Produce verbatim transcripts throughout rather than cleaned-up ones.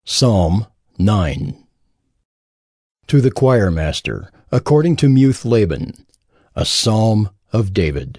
Psalm nine. To the choirmaster, according to Muth-labben, a psalm of David.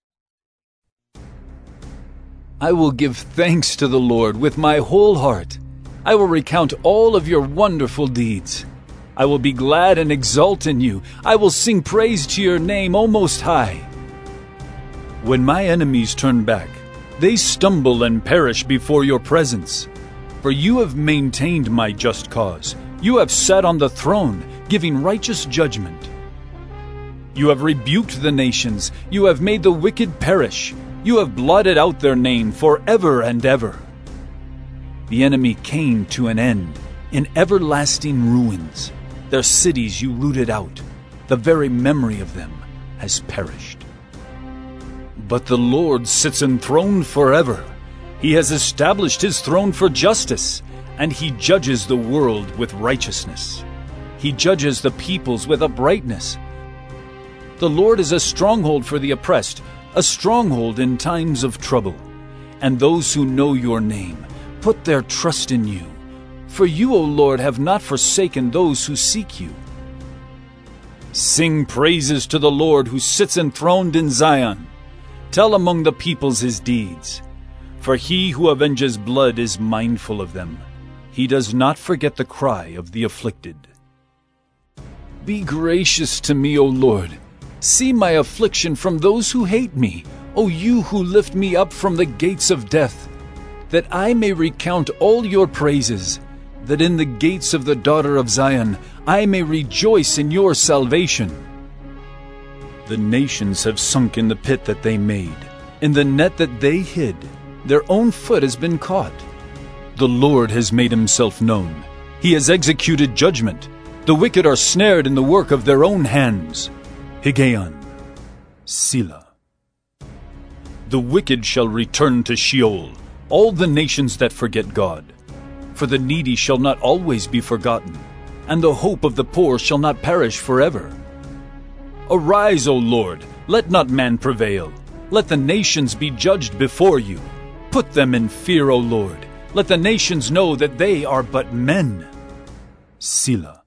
I will give thanks to the Lord with my whole heart. I will recount all of your wonderful deeds. I will be glad and exult in you. I will sing praise to your name, O Most High. When my enemies turn back, they stumble and perish before your presence. For you have maintained my just cause. You have sat on the throne, giving righteous judgment. You have rebuked the nations. You have made the wicked perish. You have blotted out their name forever and ever. The enemy came to an end in everlasting ruins. Their cities you rooted out. The very memory of them has perished. But the Lord sits enthroned forever. He has established his throne for justice, and he judges the world with righteousness. He judges the peoples with uprightness. The Lord is a stronghold for the oppressed, a stronghold in times of trouble. And those who know your name put their trust in you. For you, O Lord, have not forsaken those who seek you. Sing praises to the Lord who sits enthroned in Zion. Tell among the peoples his deeds. For he who avenges blood is mindful of them. He does not forget the cry of the afflicted. Be gracious to me, O Lord. See my affliction from those who hate me, O you who lift me up from the gates of death, that I may recount all your praises, that in the gates of the daughter of Zion I may rejoice in your salvation. The nations have sunk in the pit that they made, in the net that they hid. Their own foot has been caught. The Lord has made himself known. He has executed judgment. The wicked are snared in the work of their own hands. Higgaion, Selah. The wicked shall return to Sheol, all the nations that forget God. For the needy shall not always be forgotten, and the hope of the poor shall not perish forever. Arise, O Lord, let not man prevail. Let the nations be judged before you. Put them in fear, O Lord. Let the nations know that they are but men. Selah.